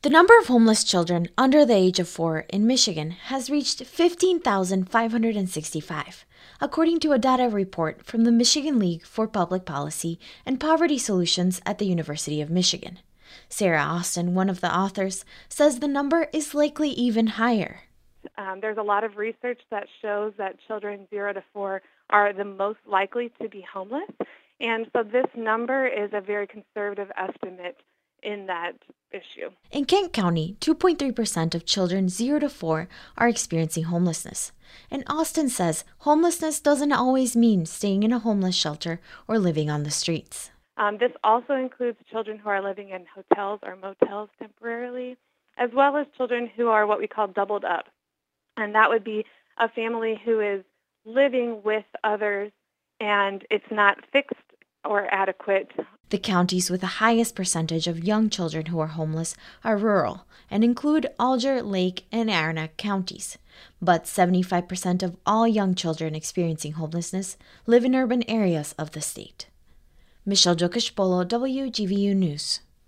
The number of homeless children under the age of 4 in Michigan has reached 15,565, according to a data report from the Michigan League for Public Policy and Poverty Solutions at the University of Michigan. Sarah Austin, one of the authors, says the number is likely even higher. There's a lot of research that shows that children 0 to 4 are the most likely to be homeless, and so this number is a very conservative estimate in that issue. In Kent County, 2.3% of children 0 to 4 are experiencing homelessness. And Austin says homelessness doesn't always mean staying in a homeless shelter or living on the streets. This also includes children who are living in hotels or motels temporarily, as well as children who are what we call doubled up. And that would be a family who is living with others and it's not fixed or adequate. The counties with the highest percentage of young children who are homeless are rural and include Alger, Lake, and Aranac counties. But 75% of all young children experiencing homelessness live in urban areas of the state. Michelle Jokish-Polo, WGVU News.